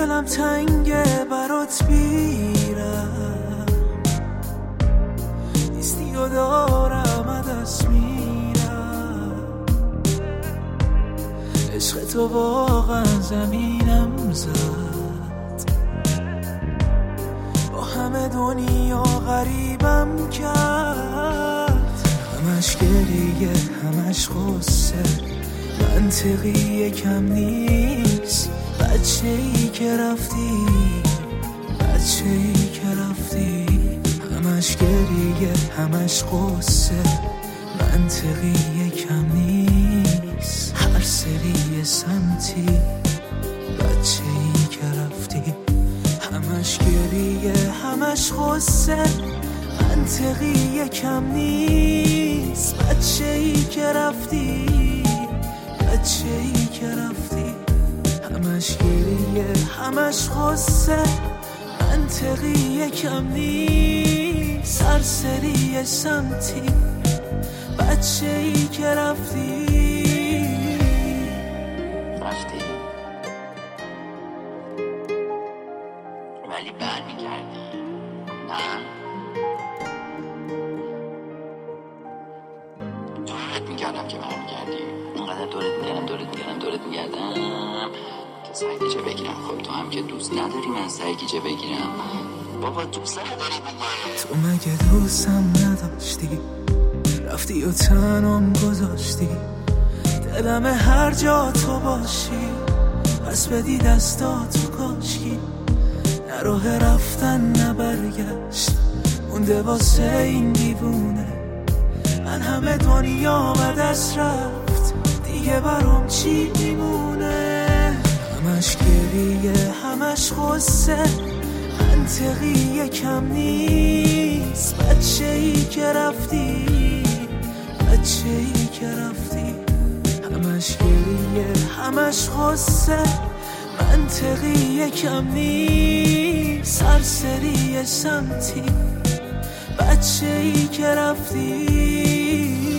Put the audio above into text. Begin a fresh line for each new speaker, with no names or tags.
دلم تنگه برات بیرم، نیستی و دارم دست میرم. عشق تو واقعا زمینم زد، با همه دنیا غریبم کرد. همش گریه همش غصه، منطقی کم نیست. بچه‌ای که رفتی، بچه‌ای که رفتی. همش گریه همش غصه، منطقی کم نیست. هر سری سمتی، بچه‌ای که رفتی. همش گریه همش غصه، منطقی کم نیست. بچه‌ای که رفتی، بچه‌ای که رفتی. همش گریه همش غصه، منطقی کم نیست. سرسری سمتی، بچه‌ای که رفتی.
رفتی ولی برمیگردی، نه؟ دورت میگردم که برمیگردی. اینقدر دورت میگردم که سرگیجه بگیرم. خب تو هم که دوست نداری من سرگیجه بگیرم. بابا دوست نداری دیگه.
تو مگه دوستم نداشتی؟ رفتی و تنم گذاشتی. دلم هر جا تو باشی، پس بدی دستاتو کاشکی. نه راه رفتن نه برگشت مونده واسه این دیوونه. من همه دنیا به دست رفت، دیگه برام چی میمونه؟ همش گریه همش غصه، منطقی کم نیست. بچه‌ای که رفتی، بچه‌ای که رفتی. همش گریه همش غصه، منطقی کم نیست. سرسری سمتی، بچه‌ای که رفتی.